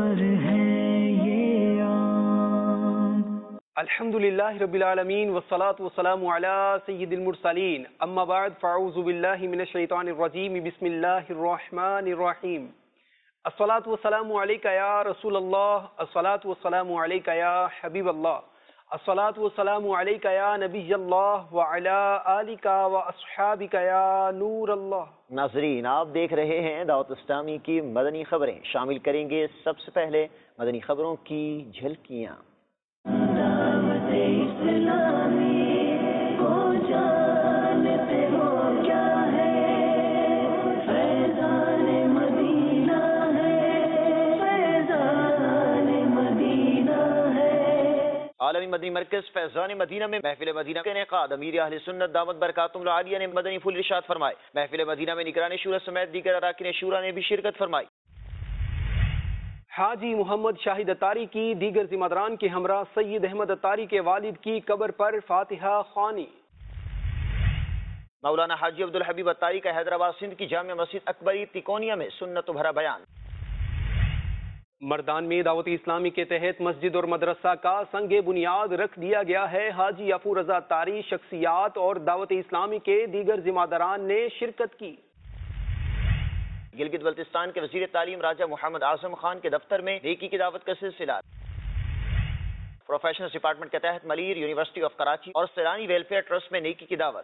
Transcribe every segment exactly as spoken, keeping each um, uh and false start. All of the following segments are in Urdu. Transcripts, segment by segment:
پر ہے یہ عام۔ الحمدللہ رب العالمین والصلاة والسلام علی سید المرسلین، اما بعد فاعوذ باللہ من الشیطان الرجیم، بسم اللہ الرحمن الرحیم۔ الصلاة والسلام علیکہ یا رسول اللہ، الصلاة والسلام علیکہ یا حبیب اللہ، الصلاة والسلام علیکہ یا نبی اللہ وعلی آلکہ واصحابکہ یا نور اللہ۔ ناظرین، آپ دیکھ رہے ہیں دعوت اسلامی کی مدنی خبریں۔ شامل کریں گے سب سے پہلے مدنی خبروں کی جھلکیاں۔ دعوت اسلامی کو جانتے ہو کیا ہے، فیضان مدینہ ہے، فیضان مدینہ ہے۔ عالمی مدنی مرکز فیضان مدینہ میں محفل مدینہ کے انعقاد۔ امیر اہل سنت دامت برکاتہم العالیہ نے مدنی پھول ارشاد فرمائے۔ محفل مدینہ میں نگران شورا سمیت دیگر اراکین شورا نے بھی شرکت فرمائی۔ حاجی محمد شاہد اتاری کی دیگر ذمہ داران کے ہمراہ سید احمد اتاری کے والد کی قبر پر فاتحہ خوانی۔ مولانا حاجی عبدالحبیب اتاری کا حیدرآباد سندھ کی جامع مسجد اکبری تکونیہ میں سنت بھرا بیان۔ مردان میں دعوت اسلامی کے تحت مسجد اور مدرسہ کا سنگ بنیاد رکھ دیا گیا ہے۔ حاجی افور رضا اتاری، شخصیات اور دعوت اسلامی کے دیگر ذمہ داران نے شرکت کی۔ گلگت بلتستان کے وزیر تعلیم راجہ محمد اعظم خان کے دفتر میں نیکی کی دعوت کا سلسلہ۔ پروفیشنل ڈپارٹمنٹ کے تحت ملیر یونیورسٹی آف کراچی اور سیلانی ویلفیئر ٹرسٹ میں نیکی کی دعوت۔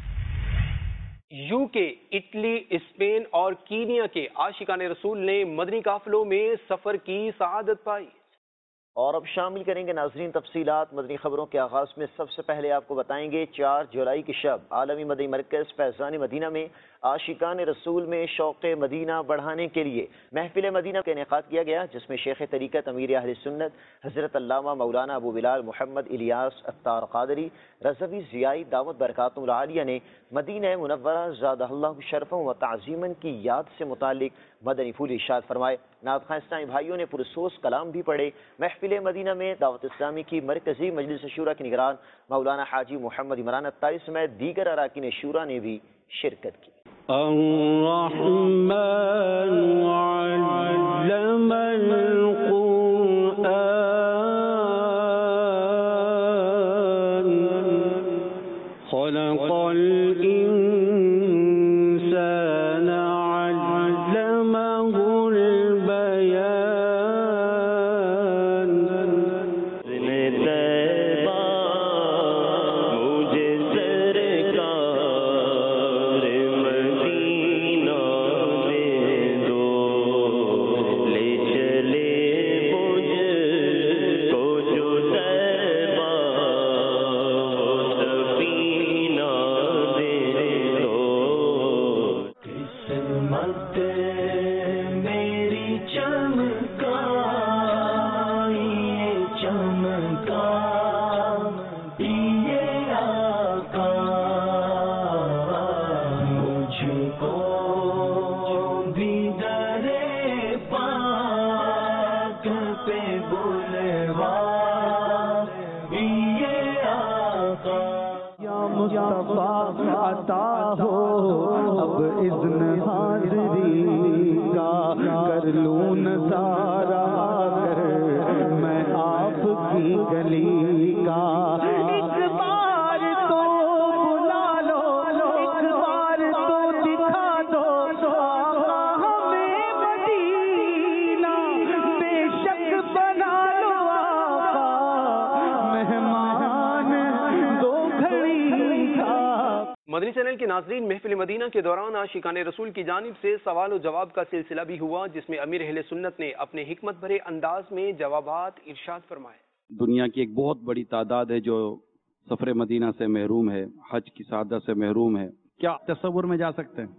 یو کے، اٹلی، اسپین اور کینیا کے عاشقان رسول نے مدنی قافلوں میں سفر کی سعادت پائی۔ اور اب شامل کریں گے ناظرین تفصیلات مدنی خبروں کے آغاز میں۔ سب سے پہلے آپ کو بتائیں گے چار جولائی کی شب عالمی مدنی مرکز فیضان مدینہ میں عاشقان رسول میں شوق مدینہ بڑھانے کے لیے محفل مدینہ کا انعقاد کیا گیا، جس میں شیخ طریقت امیر اہل سنت حضرت علامہ مولانا ابو بلال محمد الیاس اتار قادری رضوی ضیائی دامت برکاتہم العالیہ نے مدینہ منورہ زادہ اللہ شرفا و تعظیما کی یاد سے متعلق مدنی پھول ارشاد فرمائے۔ نعت خواں اسلامی بھائیوں نے پرسوز کلام بھی پڑھے۔ محفل مدینہ میں دعوت اسلامی کی مرکزی مجلس شورا کے نگران مولانا حاجی محمد عمران اتاری سمیت دیگر اراکین شورا نے بھی شرکت کی۔ الرحمن علم القرآن خلق الانسان علمه البیان۔ عطا ہو اب اذن حاضری کا، کر لوں نظارہ کر میں آپ کی گلی کا۔ ایک بار تو بلا لو، ایک بار تو دکھا دو آقا ہمیں مدینہ، بے شک بنا لو آقا مہمان دو گھڑی کا۔ مدنی چینل کے ناظرین، محفل مدینہ کے دوران عاشقان رسول کی جانب سے سوال و جواب کا سلسلہ بھی ہوا، جس میں امیر اہل سنت نے اپنے حکمت بھرے انداز میں جوابات ارشاد فرمائے۔ دنیا کی ایک بہت بڑی تعداد ہے جو سفر مدینہ سے محروم ہے، حج کی سعادت سے محروم ہے، کیا تصور میں جا سکتے ہیں؟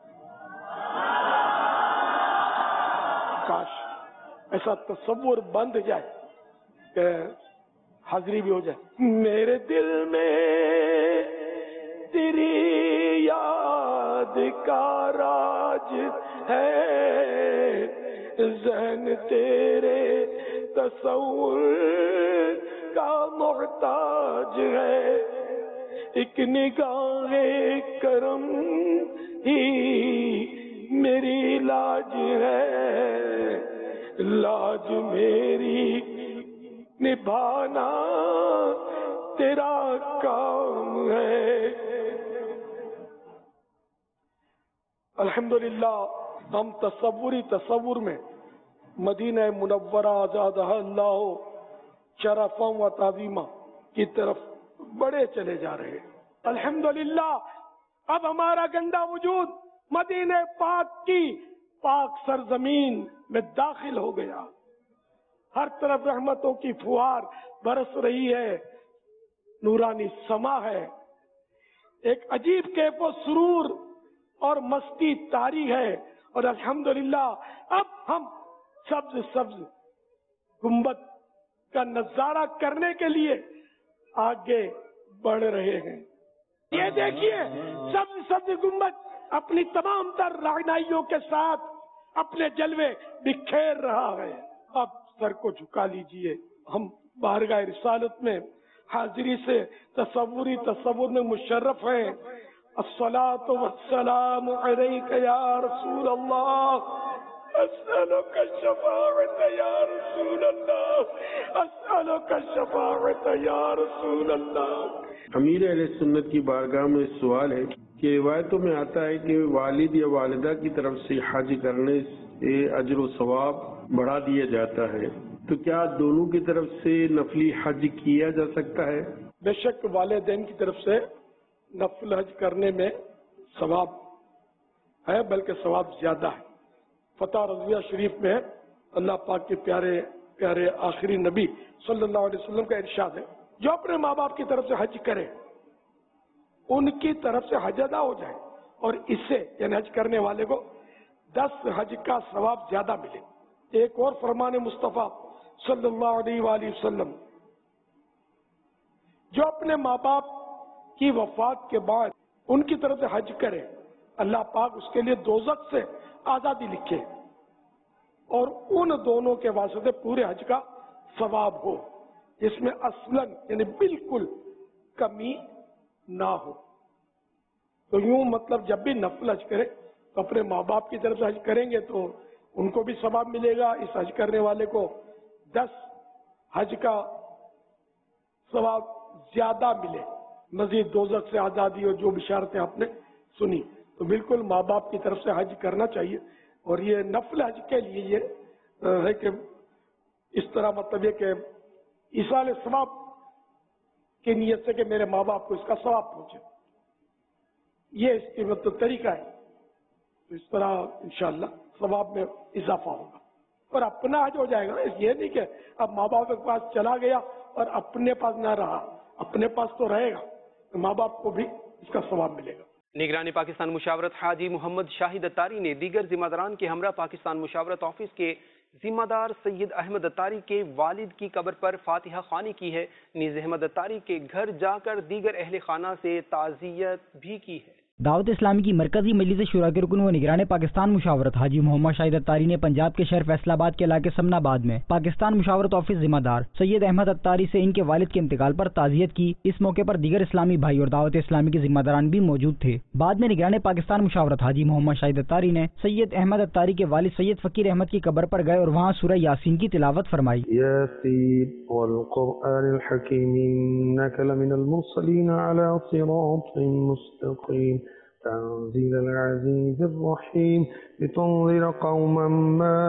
کاش ایسا تصور بند جائے کہ حاضری بھی ہو جائے۔ میرے دل میں تیری یاد کا راج ہے، ذہن تیرے تصور کا محتاج ہے، ایک نگاہ کرم ہی میری علاج ہے، लाज मेरी निभाना तेरा काम है। अल्हम्दुलिल्लाह हम तसव्वुरी तसव्वुर में मदीना मुनव्वरा आज़ादहा अल्लाह शरफ़ा व ताज़ीमा की तरफ बड़े चले जा रहे हैं। अल्हम्दुलिल्लाह अब हमारा गंदा वजूद मदीने पाक की पाक सरजमीन में दाखिल हो गया। हर तरफ रहमतों की फुहार बरस रही है, नूरानी समा है, एक अजीब कैफो सुरूर और मस्ती तारी है। और अल्हम्दुलिल्लाह अब हम सब्ज सब्ज गुंबद का नजारा करने के लिए आगे बढ़ रहे हैं। ये देखिए सब्ज सब्ज गुंबद अपनी तमाम तर राहनाइयों के साथ अपने जलवे बिखेर रहा है। अब सर को झुका लीजिए, हम बारगाह रिसालत में हाजिरी से तसव्वुरी तसव्वुर में मुशर्रफ हैं। अस्सलातु वस्सलामु अलैका या रसूल अल्लाह, अस्सलुका शफाअत या रसूल अल्लाह, अस्सलुका शफाअत या रसूल अल्लाह। अमीर अहले सुन्नत की बारगाह में सवाल है कि रिवायतों में आता है कि वालिद या वालिदा की तरफ से हज करने से अजर व सवाब बढ़ा दिया जाता है, तो क्या दोनों की तरफ से नफली हज किया जा सकता है? बेशक वालिदैन की तरफ से नफल हज करने में सवाब है, बल्कि सवाब ज्यादा है। फतह रज़विया शरीफ में अल्लाह पाक के प्यारे प्यारे आखिरी नबी सल्लल्लाहु अलैहि वसल्लम का इरशाद है, जो अपने माँ बाप की तरफ से हज करे उनकी तरफ से हज अदा हो जाए और इससे यानी हज करने वाले को दस हज का सवाब ज्यादा मिले। एक और फरमान मुस्तफा सल्लल्लाहु अलैहि वसल्लम, जो अपने माँ बाप की वफात के बाद उनकी तरफ से हज करे, अल्लाह पाक उसके लिए दोज़ख से आजादी लिखे और उन दोनों के वास्ते पूरे हज का सवाब हो, जिसमें असलन यानी बिल्कुल कमी ना हो। तो यूं मतलब जब भी नफल हज करे तो अपने माँ बाप की तरफ से हज करेंगे तो उनको भी सवाब मिलेगा, इस हज करने वाले को दस हज का सवाब ज्यादा मिले, मजीद दोज़ख से आजादी और जो बिशारतें आपने सुनी। तो बिल्कुल माँ बाप की तरफ से हज करना चाहिए। और ये नफल हज के लिए ये है कि इस तरह मतलब ये कि इसाले सवाब की नीयत से कि मेरे माँ बाप को इसका सवाब पहुंचे, ये इसकी मतलब तरीका है। तो इस तरह इंशाअल्लाह सवाब में इजाफा होगा और अपना हज हो जाएगा ना। ये नहीं कि अब माँ बाप के पास चला गया और अपने पास ना रहा, अपने पास तो रहेगा, तो माँ बाप को भी इसका सवाब मिलेगा। निगरानी पाकिस्तान मुशावरत हाजी मोहम्मद शाहिद अत्तारी ने दीगर जिम्मेदारान के हमरा पाकिस्तान मुशावरत ऑफिस के जिम्मेदार सैयद अहमद अत्तारी के वालिद की कब्र पर फातिहा खानी की है। नीज़ अहमद अत्तारी के घर जाकर दीगर अहले खाना से ताज़ियत भी की है। दावत इस्लामी की मरकजी मजलिस शुरा के रुकन व निगरान पाकिस्तान मुशावरत हाजी मोहम्मद शाहिद अत्तारी ने पंजाब के शहर फैसलाबाद के इलाके समनाबाद में पाकिस्तान मुशावरत ऑफिस जिम्मेदार सैयद अहमद अत्तारी से इनके वालिद के इंतकाल पर ताज़ियत की। इस मौके पर दीगर इस्लामी भाई और दावत इस्लामी के जिम्मेदारान भी मौजूद थे। बाद में निगरान पाकिस्तान मुशावरत हाजी मोहम्मद शाहिद अत्तारी ने सैयद अहमद अत्तारी के वालिद सैयद फकीर अहमद की कब्र पर गए और वहाँ सूरह यासीन की तिलावत फरमाई। تنزيل العزيز الرحيم لتنذر قوما ما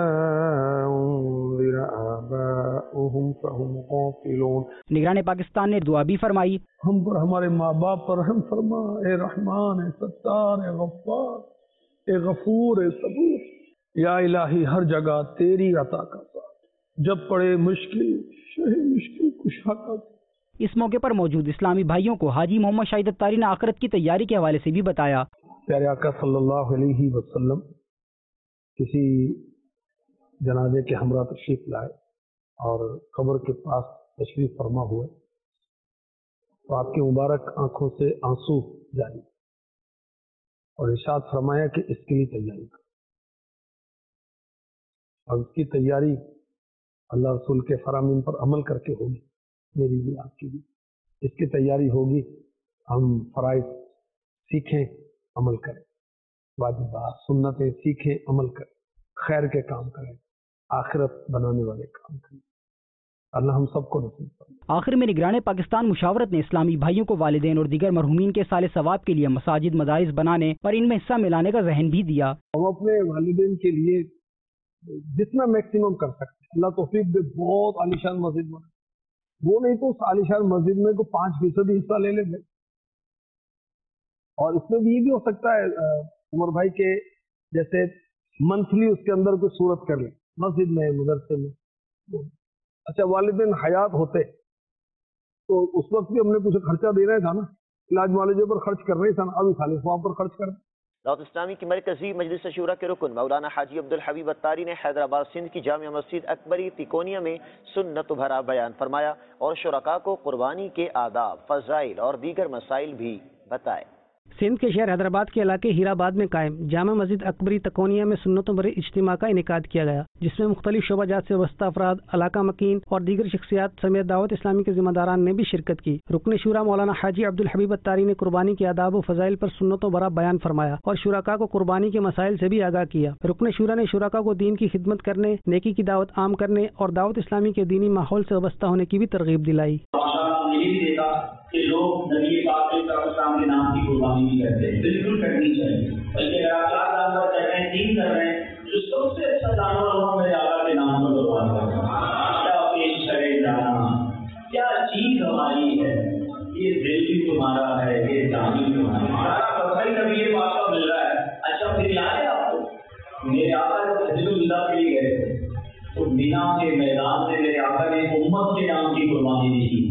أنذر آباؤهم فهم غافلون۔ निगरान पाकिस्तान ने दुआ भी फरमाई, हम पर हमारे माँ बाप पर रहम फरमा, ए रहमान, ए सत्तार, ए गफ्फार, ए गफूर, ए सबूर। या इलाही हर जगह तेरी अता का साथ, जब पड़े मुश्किल शहे मुश्किल कुशा का। इस मौके पर मौजूद इस्लामी भाइयों को हाजी मोहम्मद शाहिद अत्तारी ने आखिरत की तैयारी के हवाले से भी बताया। प्यारे आका सल्लल्लाहु अलैहि वसल्लम किसी जनाजे के हमरा तशरीफ लाए और कब्र के पास तशरीफ फरमा हुए तो आपकी मुबारक आंखों से आंसू जारी और इरशाद फरमाया कि इसके लिए तैयारी करो। और इसकी तैयारी अल्लाह रसूल के फरामीन पर अमल करके होगी, मेरी भी आपकी भी। इसकी तैयारी होगी हम फराइज सीखें, अमल करें, वाजिबात सुन्नतें सीखें, अमल करें, खैर के काम करें, आखिरत बनाने वाले काम करें। अल्लाह हम सबको नसीब करे। आखिर में निगरान पाकिस्तान मुशावरत ने इस्लामी भाइयों को वालिदैन और दीगर मरहूमीन के साले सवाब के लिए मसाजिद मदारिस बनाने और इनमें हिस्सा मिलाने का जहन भी दिया। हम अपने वालिदैन के लिए जितना मैक्सिमम कर सकते हैं, अल्लाह तौफीक दे, बहुत आलीशान मस्जिद बने, वो नहीं तो उस आलीशान मस्जिद में को पाँच फीसदी हिस्सा ले लेंगे। और इसमें भी ये भी हो सकता है उमर भाई के जैसे मंथली उसके अंदर कोई सूरत कर ले मस्जिद में, मदरसे में। अच्छा, वालिदैन हयात होते तो उस वक्त भी हमने कुछ खर्चा देना ही था ना, इलाज वाले पर खर्च करना ही था ना, अभी खाली स्वाब पर खर्च करना। दावत इस्लामी की मरकजी मजलिस शूरा के रुकन मौलाना हाजी अब्दुल हबीब अत्तारी ने हैदराबाद सिंध की जामिया मस्जिद अकबरी तिकोनिया में सुन्नत भरा बयान फरमाया और शुरका को कुर्बानी के आदाब, फजाइल और दीगर मसाइल भी बताए। सिंध के शहर हैदराबाद के इलाके हीराबाद में कायम जामा मस्जिद अकबरी तकोनिया में सुन्नतों भरे इज्तिमा का इनेकाद किया गया, जिसमें मुख्तलिफ शोबाजात से वाबस्ता अफराद, इलाका मकीन और दीगर शख्सियात समेत दावत इस्लामी के जिम्मेदारान ने भी शिरकत की। रुकन शूरा मौलाना हाजी अब्दुल हबीब अत्तारी ने कुर्बानी के आदाब और फजाइल पर सुन्नतों भरा बयान फरमाया और शुरका को कुर्बानी के मसाइल से भी आगाह किया। रुकन शूरा ने शुरका को दीन की खिदमत करने, नेकी की दावत आम करने और दावत इस्लामी के दीनी माहौल से वाबस्ता होने की भी तरगीब दिलाई। कि लोग नबी पाक के नाम की कुर्बानी नहीं करते, बिल्कुल करनी चाहिए। बल्कि अगर आप चार जानवर कर रहे हैं, तीन कर रहे हैं, जो सबसे अच्छा जानवर हो मेरे आका के नाम पर कुर्बान करना। क्या पेश करे जाना, क्या चीज हमारी है, ये दिल भी तुम्हारा है, ये जान भी तुम्हारा है, सारा भाई नबी पाक का मिल रहा है। अच्छा, फिर याद है आपको मेरे आका जब हजरुल्लाह के लिए गए थे तो मीना के मैदान से मेरे आका ने उम्मत के नाम की कुर्बानी दी थी।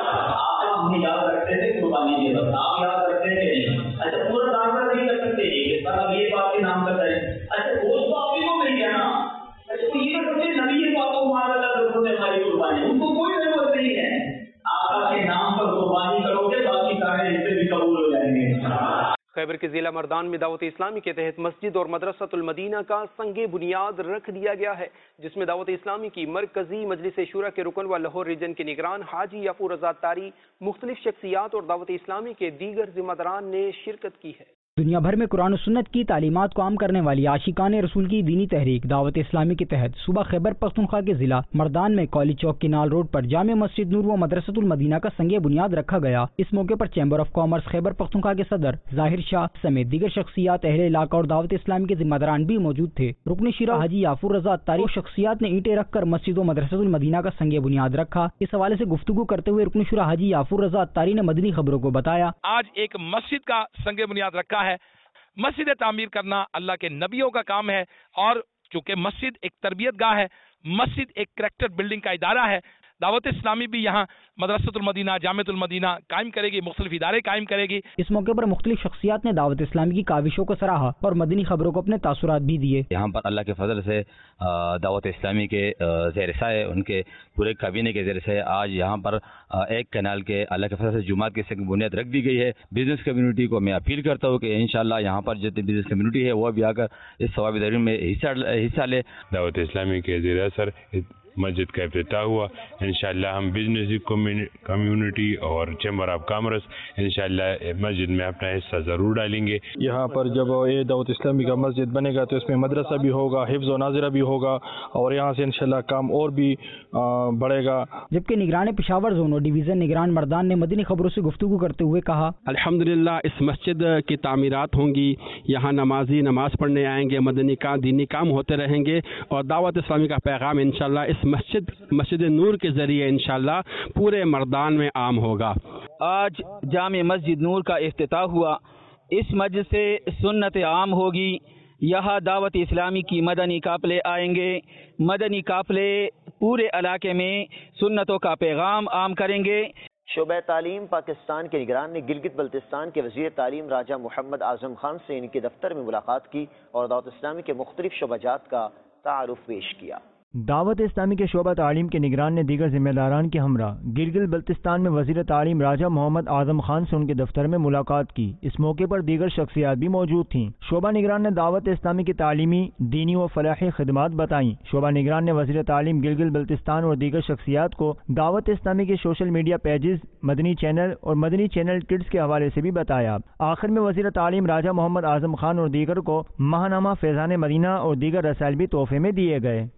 हम याद रखते थे कुर्बानी के वक्त, आप याद रखते थे नहीं। अच्छा, पूरा जानवर नहीं कर सकते, ये बात के नाम करता है। अच्छा, गोश्त तो आप ही को मिल गया ना। अच्छा, तो ये बच्चे नबी पाक को मार हमारी कुर्बानी, उनको कोई जरूरत नहीं है। आका के नाम पर कुर्बानी करोगे, बाकी सारे हिस्से भी कबूल हो जाएंगे। खैबर के जिला मर्दान में दावत इस्लामी के तहत मस्जिद और मदरसतुल मदीना का संगे बुनियाद रख दिया गया है, जिसमें दावत इस्लामी की मरकजी मजलिस शूरा के रुकन व लाहौर रीजन के निगरान हाजी याफूर रज़ा तारी, मुख्तलिफ शख्सियात और दावत इस्लामी के दीगर जिम्मेदारान ने शिरकत की है। दुनिया भर में कुरान और सुन्नत की तालीमात को आम करने वाली आशिकान रसूल की दीनी तहरीक दावत इस्लामी के तहत सुबह खैबर पख्तूनख्वा के जिला मर्दान में कॉलेज चौक किनाल रोड पर जामे मस्जिद नूर व मदरसतुल मदीना का संगे बुनियाद रखा गया। इस मौके पर chamber of commerce Khyber Pakhtunkhwa के सदर जाहिर शाह समेत दीगर शख्सियात, अहले इलाका और दावत इस्लामी के जिम्मेदारान भी मौजूद थे। रुकन शुरा हाजी याफूर रज़ा अत्तारी शख्सियात ने ईंटें रखकर मस्जिद व मदरसतुल मदीना का संगे बुनियाद रखा। इस हवाले से गुफ्तगू करते हुए रुकन शुरा हाजी याफूर रज़ा अत्तारी ने मदनी खबरों को बताया, आज एक मस्जिद का संगे बुनियाद रखा है। मस्जिद तामीर करना अल्लाह के नबियों का काम है और चूंकि मस्जिद एक तरबियत गाह है, मस्जिद एक करैक्टर बिल्डिंग का इदारा है, दावत इस्लामी भी यहाँ मदरसतुल मदीना, जामियतुल मदीना कायम करेगी, मुख्तलिफ इदारे कायम करेगी। इस मौके पर मुख्तलिफ शख्सियात ने दावत इस्लामी की काविशों को सराहा और मदनी खबरों को अपने तासुरात भी दिए। यहाँ पर अल्लाह के फजल से दावत इस्लामी के ज़ेर साए, उनके पूरे काबीने के ज़ेर साए आज यहाँ पर एक कैनाल के अल्लाह के फजल से जुमात की बुनियाद रख दी गई है। बिजनेस कम्युनिटी को मैं अपील करता हूँ कि इंशाअल्लाह यहाँ पर जितनी बिजनेस कम्युनिटी है वो भी आकर इस सवाब दरीन में हिस्सा हिस्सा ले। दावत इस्लामी के ज़ेर असर मस्जिद का इफ्तिताह हुआ। इंशाअल्लाह हम बिजनेस कम्युनिटी और चैम्बर ऑफ कॉमर्स इंशाअल्लाह मस्जिद में अपना हिस्सा ज़रूर डालेंगे। यहाँ पर जब ये दावत इस्लामी का मस्जिद बनेगा तो इसमें मदरसा भी होगा, हिफ्ज़ व नाज़िरा भी होगा और यहाँ से इंशाअल्लाह काम और भी बढ़ेगा। जबकि निगरान पेशावर जोन और डिवीज़न निगरान मर्दान ने मदनी खबरों से गुफ्तगू करते हुए कहा, अल्हम्दुलिल्लाह इस मस्जिद की तामीरात होंगी, यहाँ नमाजी नमाज पढ़ने आएंगे, मदनी का दीनी काम होते रहेंगे और दावत इस्लामी का पैगाम इंशाअल्लाह इस मस्जिद मस्जिद नूर के जरिए इंशाअल्लाह पूरे मर्दान में आम होगा। आज जामे मस्जिद नूर का इफ्तिताह हुआ। इस मस्जिद से सुन्नत आम होगी। यहाँ दावत इस्लामी की मदनी काफ़िले आएंगे। मदनी काफ़िले पूरे इलाके में सुन्नतों का पैगाम आम करेंगे। शोबा तालीम पाकिस्तान के निगरान ने गिलगित बल्तिस्तान के वज़ीर तालीम राजा मोहम्मद आज़म खान से इनके दफ्तर में मुलाकात की और दावत इस्लामी के मुख्तलिफ शोबाजात का तारुफ पेश किया। दावत इस्लामी के शोबा तालीम के निगरान ने दीगर जिम्मेदारान के हमरा गिलगित बल्तिस्तान में वज़ीर तालीम राजा मोहम्मद आज़म खान से उनके दफ्तर में मुलाकात की। इस मौके पर दीगर शख्सियात भी मौजूद थीं। शोबा निगरान ने दावत इस्लामी की तालीमी, दीनी व फलाही खिदमात बताईं। शोबा निगरान ने वज़ीर तालीम गिलगित बल्तिस्तान और दीगर शख्सियात को दावत इस्लामी के social media pages, Madani channel और मदनी चैनल किड्स के हवाले से भी बताया। आखिर में वज़ीर तालीम राजा मोहम्मद आज़म खान और दीगर को माहनामा फैज़ान मदीना और दीगर रसाइल भी तोहफे में दिए गए।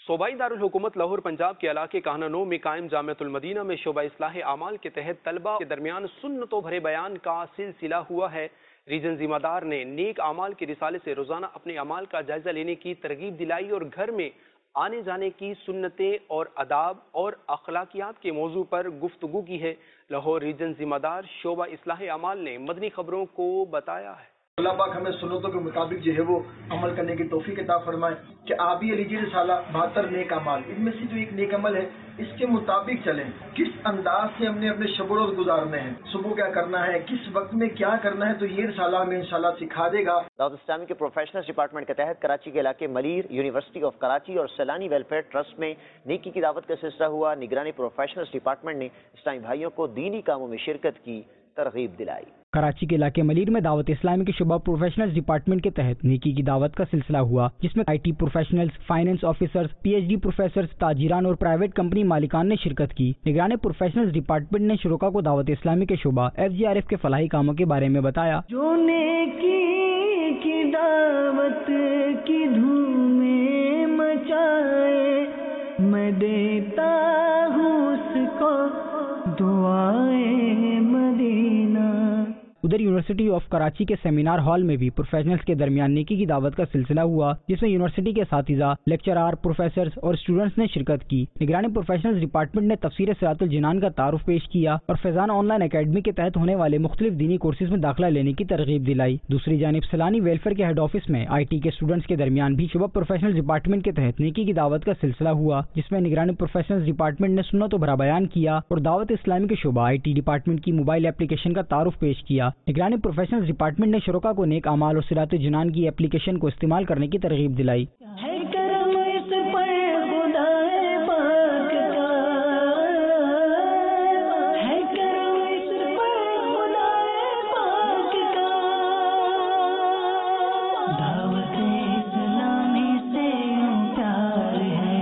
صوبائی دارالحکومت لاہور پنجاب کے علاقے کہانانو میں قائم جامعۃ المدینہ میں شعبہ اصلاح اعمال کے تحت طلبہ کے درمیان سنتوں بھرے بیان کا سلسلہ ہوا ہے۔ ریجن ذمہ دار نے نیک اعمال کے رسالے سے روزانہ اپنے اعمال کا جائزہ لینے کی ترغیب دلائی اور گھر میں آنے جانے کی سنتیں اور آداب اور اخلاقیات کے موضوع پر گفتگو کی ہے۔ لاہور ریجن ذمہ دار شعبہ اصلاح اعمال نے مدنی خبروں کو بتایا ہے۔ اللہ پاک ہمیں سنتوں کے مطابق جو ہے وہ عمل کرنے کی توفیق عطا فرمائے کہ آبی علی جی رسالہ بہتر نیک اعمال، ان میں سے جو ایک نیک عمل ہے اس کے مطابق چلیں۔ کس انداز سے ہم نے اپنے شب و روز گزارنے ہیں، صبح کیا کرنا ہے، کس وقت میں کیا کرنا ہے، تو یہ رسالہ ہمیں انشاءاللہ سکھا دے گا۔ دعوت اسلامی کے پروفیشنلز ڈپارٹمنٹ کے تحت کراچی کے علاقے ملیر، یونیورسٹی آف کراچی اور سیلانی ویلفیئر ٹرسٹ میں نیکی کی دعوت کا سلسلہ ہوا۔ نگرانی پروفیشنلز ڈپارٹمنٹ نے اسلامی بھائیوں کو دینی کاموں میں شرکت کی ترغیب دلائی۔ کراچی کے علاقے ملیر میں دعوت اسلامی کے شعبہ پروفیشنلز ڈپارٹمنٹ کے تحت نیکی کی دعوت کا سلسلہ ہوا، جس میں I T professionals, finance officers, P H D professors, تاجران اور پرائیویٹ کمپنی مالکان نے شرکت کی۔ نگران پروفیشنلز ڈپارٹمنٹ نے شرکاء کو دعوت اسلامی کے شعبہ ایف جی آر ایف کے فلاحی کاموں کے بارے میں بتایا۔ جو نیکی کی دعوت کی دھومیں مچائے، میں دیتا ہوں اس کو دعائے مدینہ۔ ادھر یونیورسٹی آف کراچی کے سیمینار ہال میں بھی پروفیشنلز کے درمیان نیکی کی دعوت کا سلسلہ ہوا، جس میں یونیورسٹی کے اساتذہ، لیکچرار، پروفیسرز اور اسٹوڈنٹس نے شرکت کی۔ نگرانی پروفیشنلز ڈپارٹمنٹ نے تفسیر صراط الجنان کا تعارف پیش کیا اور فیضان آن لائن اکیڈمی کے تحت ہونے والے مختلف دینی کورسز میں داخلہ لینے کی ترغیب دلائی۔ دوسری جانب سیلانی ویلفیئر کے ہیڈ آفس میں آئی ٹی کے اسٹوڈنٹس کے درمیان بھی شعبہ پروفیشنلز ڈپارٹمنٹ کے تحت نیکی کی دعوت کا سلسلہ ہوا، جس میں نگرانی پروفیشنلز ڈپارٹمنٹ نے سنت و بھرا بیان کیا اور دعوت اسلامی کے شعبہ آئی ٹی ڈپارٹمنٹ کی موبائل اپلیکیشن کا تعارف پیش کیا۔ نگرانی پروفیشنلز ڈپارٹمنٹ نے شرکاء کو نیک اعمال اور صراط جنان کی اپلیکیشن کو استعمال کرنے کی ترغیب دلائی۔ ہے کرم اس پر خدائے پاک کا، ہے کرم اس پر خدائے پاک کا، دعوت اسلامی سے پیار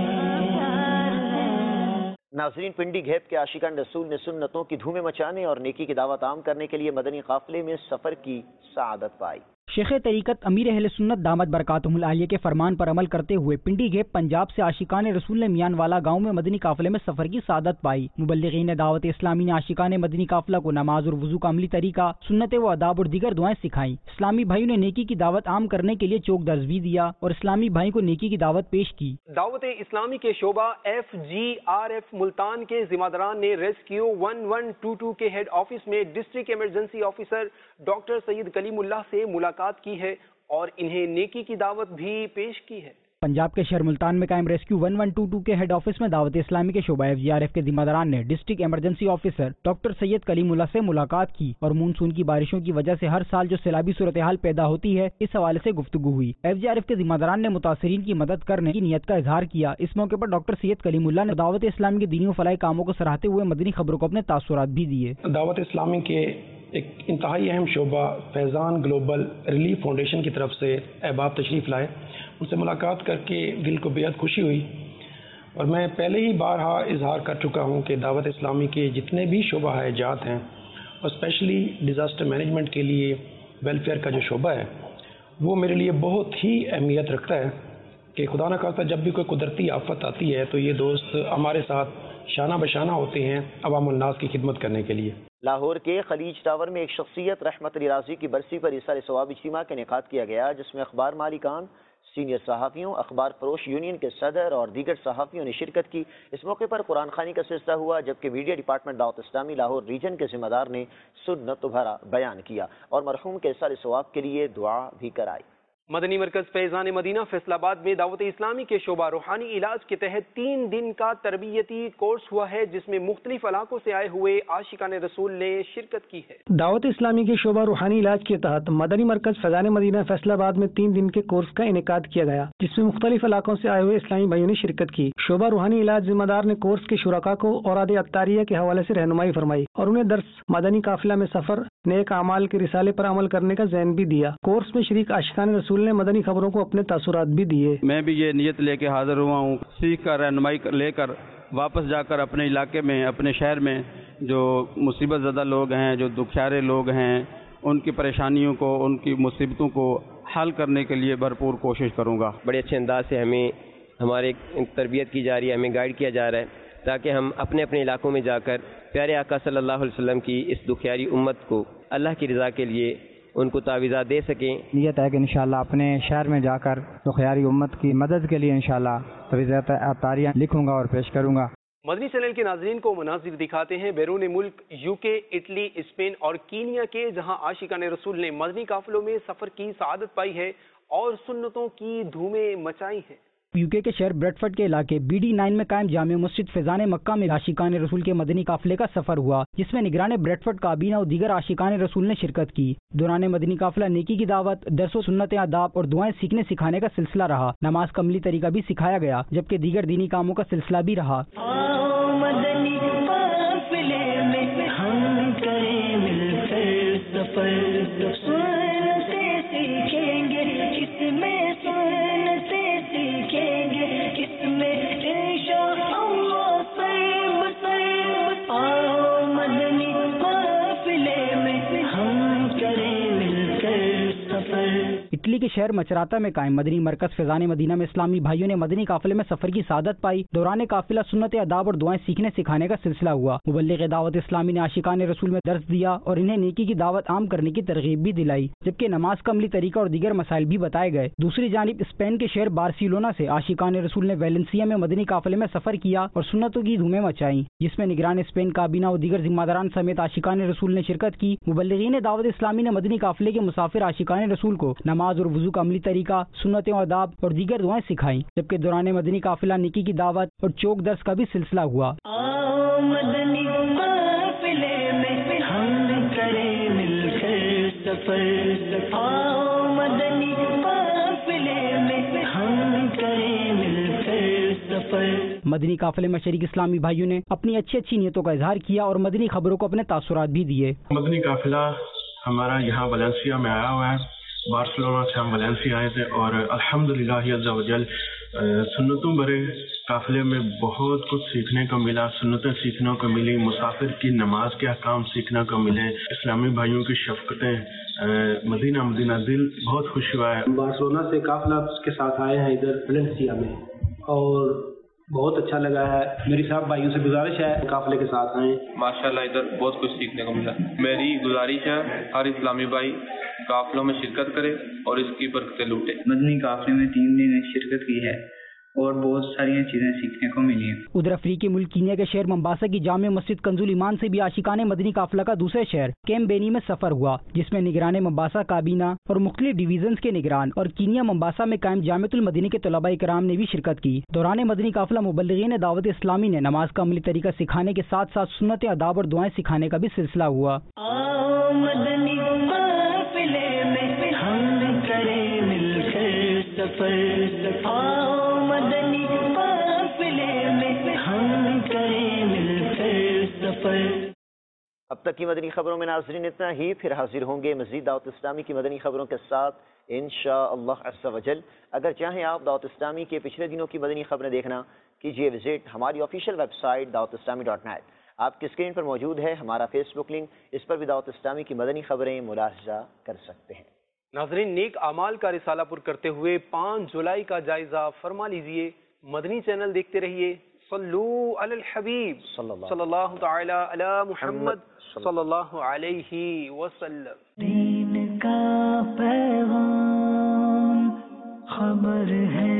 ہے۔ ناظرین، پنڈی گھیپ کے عاشقان رسول نے سنتوں کی دھومیں مچانے اور نیکی کی دعوت عام کرنے کے لیے مدنی قافلے میں سفر کی سعادت پائی۔ شیخ طریقت امیر اہل سنت دامت برکاتہم العالیہ کے فرمان پر عمل کرتے ہوئے پنڈی گھیپ پنجاب سے عاشقان رسول نے میان والا گاؤں میں مدنی قافلے میں سفر کی سعادت پائی۔ مبلغین دعوت اسلامی نے عاشقان مدنی قافلہ کو نماز اور وضو کا عملی طریقہ، سنت و آداب اور دیگر دعائیں سکھائیں۔ اسلامی بھائیوں نے نیکی کی دعوت عام کرنے کے لیے چوک درز بھی دیا اور اسلامی بھائی کو نیکی کی دعوت پیش کی۔ دعوت اسلامی کے شعبہ F G R F Multan کے ذمہ داران نے rescue one one two two کے ہیڈ آفس میں district emergency officer doctor Syed Kaleemullah سے ملاقات کی ہے اور انہیں نیکی کی دعوت بھی پیش کی ہے۔ پنجاب کے شہر ملتان میں قائم rescue one one two two کے ہیڈ آفس میں دعوت اسلامی کے شعبہ ایف جی آر ایف کے ذمہ داران نے district emergency officer doctor Syed Kaleemullah سے ملاقات کی اور مونسون کی بارشوں کی وجہ سے ہر سال جو سیلابی صورتحال پیدا ہوتی ہے، اس حوالے سے گفتگو ہوئی۔ ایف جی آر ایف کے ذمہ داران نے متاثرین کی مدد کرنے کی نیت کا اظہار کیا۔ اس موقع پر ڈاکٹر سید کلیم اللہ نے دعوت اسلامی کے دینی و فلاحی کاموں کو سراہتے ہوئے مدنی خبروں کو اپنے تاثرات بھی دیے۔ دعوت اسلامی کے ایک انتہائی اہم شعبہ فیضان گلوبل ریلیف فاؤنڈیشن کی طرف سے احباب تشریف لائے، ان سے ملاقات کر کے دل کو بیعت خوشی ہوئی اور میں پہلے ہی بارہا اظہار کر چکا ہوں کہ دعوت اسلامی کے جتنے بھی شعبہ جات ہیں اور اسپیشلی ڈیزاسٹر مینجمنٹ کے لیے ویلفیئر کا جو شعبہ ہے وہ میرے لیے بہت ہی اہمیت رکھتا ہے کہ خدا نہ خواستہ جب بھی کوئی قدرتی آفت آتی ہے تو یہ دوست ہمارے ساتھ شانہ بشانہ ہوتے ہیں عوام الناس کی خدمت کرنے کے لیے۔ لاہور کے خلیج ٹاور میں ایک شخصیت رحمت علی راضی کی برسی پر ایثار ثواب اجتماع کا انعقاد کیا گیا، جس میں اخبار مالکان، سینئر صحافیوں، اخبار فروش یونین کے صدر اور دیگر صحافیوں نے شرکت کی۔ اس موقع پر قرآن خوانی کا سلسلہ ہوا، جبکہ میڈیا ڈپارٹمنٹ دعوت اسلامی لاہور ریجن کے ذمہ دار نے سنت بھرا بیان کیا اور مرحوم کے ایثار ثواب کے لیے دعا بھی کرائی۔ مدنی مرکز فیضان مدینہ فیصل آباد میں دعوت اسلامی کے شعبہ روحانی علاج کے تحت تین دن کا تربیتی کورس ہوا ہے، جس میں مختلف علاقوں سے آئے ہوئے عاشقان رسول نے شرکت کی ہے۔ دعوت اسلامی کے شعبہ روحانی علاج کے تحت مدنی مرکز فیضان مدینہ فیصل آباد میں تین دن کے کورس کا انعقاد کیا گیا، جس میں مختلف علاقوں سے آئے ہوئے اسلامی بھائیوں نے شرکت کی۔ شعبہ روحانی علاج ذمہ دار نے کورس کے شرکاء کو اوراد عطاریہ کے حوالے سے رہنمائی فرمائی اور انہیں درس، مدنی قافلہ میں سفر، نیک اعمال کے رسالے پر عمل کرنے کا ذہن بھی دیا۔ کورس میں شریک عاشقان رسول نے مدنی خبروں کو اپنے تاثرات بھی دیے۔ میں بھی یہ نیت لے کے حاضر ہوا ہوں، سیکھ کر رہنمائی لے کر واپس جا کر اپنے علاقے میں، اپنے شہر میں جو مصیبت زدہ لوگ ہیں، جو دکھیارے لوگ ہیں، ان کی پریشانیوں کو، ان کی مصیبتوں کو حل کرنے کے لیے بھرپور کوشش کروں گا۔ بڑے اچھے انداز سے ہمیں ہمارے تربیت کی جا رہی ہے، ہمیں گائیڈ کیا جا رہا ہے تاکہ ہم اپنے اپنے علاقوں میں جا کر پیارے آقا صلی اللہ علیہ وسلم کی اس دکھیاری امت کو اللہ کی رضا کے لیے ان کو تعویذات دے سکیں۔ نیت ہے کہ انشاءاللہ اپنے شہر میں جا کر دکھیاری امت کی مدد کے لیے انشاءاللہ تعویذات اطاریاں لکھوں گا اور پیش کروں گا۔ مدنی چینل کے ناظرین کو مناظر دکھاتے ہیں بیرون ملک یو کے، اٹلی، اسپین اور کینیا کے، جہاں عاشقان رسول نے مدنی قافلوں میں سفر کی سعادت پائی ہے اور سنتوں کی دھومیں مچائی ہیں۔ یو کے کے شہر بریڈفرڈ کے علاقے بی ڈی نائن میں قائم جامع مسجد فیضان مکہ میں عاشقان رسول کے مدنی قافلے کا سفر ہوا، جس میں نگران بریڈفرڈ کابینہ اور دیگر عاشقان رسول نے شرکت کی۔ دوران مدنی قافلہ نیکی کی دعوت، درس و سنت آداب اور دعائیں سیکھنے سکھانے کا سلسلہ رہا۔ نماز کا عملی طریقہ بھی سکھایا گیا، جبکہ دیگر دینی کاموں کا سلسلہ بھی رہا۔ مدنی قافلے میں ہم کریں مل کر سفر، سن سے سیکھیں گے کس میں، سن سے سیکھیں گے کس میں، انشاءاللہ سر سر آؤ مدنی قافلے میں ہم کریں مل کر سفر۔ اٹلی کے شہر مچراتا میں قائم مدنی مرکز فیضان مدینہ میں اسلامی بھائیوں نے مدنی قافلے میں سفر کی سعادت پائی۔ دوران قافلہ سنت آداب اور دعائیں سیکھنے سکھانے کا سلسلہ ہوا۔ مبلغ دعوت اسلامی نے عاشقان رسول میں درس دیا اور انہیں نیکی کی دعوت عام کرنے کی ترغیب بھی دلائی، جبکہ نماز کا عملی طریقہ اور دیگر مسائل بھی بتائے گئے۔ دوسری جانب اسپین کے شہر بارسلونا سے عاشقان رسول نے ویلنسیا میں مدنی قافلے میں سفر کیا اور سنتوں کی دھومیں مچائیں، جس میں نگران اسپین کابینہ اور دیگر ذمہ داران سمیت عاشقان رسول نے شرکت کی۔ مبلغین دعوت اسلامی نے مدنی قافلے کے مسافر عاشقان رسول کو نماز اور وضو کا عملی طریقہ، سنت و آداب اور دیگر دعائیں سکھائیں، جبکہ دوران مدنی قافلہ نیکی کی دعوت اور چوک درس کا بھی سلسلہ ہوا۔ آؤ مدنی قافلے میں ہم کریں مل کر سفر، آؤ مدنی قافلے میں ہم کریں مل کر سفر۔ مدنی قافلے میں شریک اسلامی بھائیوں نے اپنی اچھی اچھی نیتوں کا اظہار کیا اور مدنی خبروں کو اپنے تاثرات بھی دیے۔ مدنی قافلہ ہمارا یہاں ویلنسیا میں آیا ہوا ہے، بارسلونا سے ہم ویلنسیا آئے تھے اور الحمدللہ عز و جل سنتوں بھرے قافلے میں بہت کچھ سیکھنے کو ملا، سنتیں سیکھنے کو ملی، مسافر کی نماز کے احکام سیکھنے کو ملے، اسلامی بھائیوں کی شفقتیں، مدینہ مدینہ دل بہت خوش ہوا ہے۔ بارسلونا سے قافلہ کے ساتھ آئے ہیں ادھر ویلنسیا میں اور بہت اچھا لگا ہے۔ میری صاحب بھائیوں سے گزارش ہے قافلے کے ساتھ آئیں۔ ماشاءاللہ ادھر بہت کچھ سیکھنے کو ملا۔ میری گزارش ہے ہر اسلامی بھائی قافلوں میں شرکت کرے اور اس کی برکتیں لوٹے۔ مدنی قافلے میں تین دن شرکت کی ہے اور بہت ساری چیزیں سیکھنے کو ملی ہیں۔ ادھر افریقی ملک کینیا کے شہر ممباسا کی جامع مسجد کنزول ایمان سے بھی عاشقان مدنی قافلہ کا دوسرے شہر کیمبینی میں سفر ہوا، جس میں نگران ممباسا کابینہ اور مختلف ڈویژنز کے نگران اور کینیا ممباسا میں قائم جامعۃ المدینہ کے طلباء کرام نے بھی شرکت کی۔ دوران مدنی قافلہ مبلغین دعوت اسلامی نے نماز کا عملی طریقہ سکھانے کے ساتھ ساتھ سنت آداب اور دعائیں سکھانے کا بھی سلسلہ ہوا۔ آؤ مدنی قافلے میں ہم کریں مل کر سفر، آؤ مدنی قافلے میں ہم کریں مل کر سفر۔ اب تک کی مدنی خبروں میں ناظرین اتنا ہی، پھر حاضر ہوں گے مزید دعوت اسلامی کی مدنی خبروں کے ساتھ انشاءاللہ عز و جل۔ اگر چاہیں آپ دعوت اسلامی کے پچھلے دنوں کی مدنی خبریں دیکھنا، کیجیے وزٹ ہماری آفیشیل ویب سائٹ دعوت اسلامی ڈاٹ نیٹ۔ آپ کی اسکرین پر موجود ہے ہمارا فیس بک لنک، اس پر بھی دعوت اسلامی کی مدنی خبریں ملاحظہ کر سکتے ہیں۔ ناظرین، نیک اعمال کا رسالہ پر کرتے ہوئے پانچ جولائی کا جائزہ فرما لیجئے۔ مدنی چینل دیکھتے رہیے۔ صلو علی الحبیب صلی اللہ تعالی علی محمد صلی اللہ علیہ وسلم۔ دین کا پیغام خبر ہے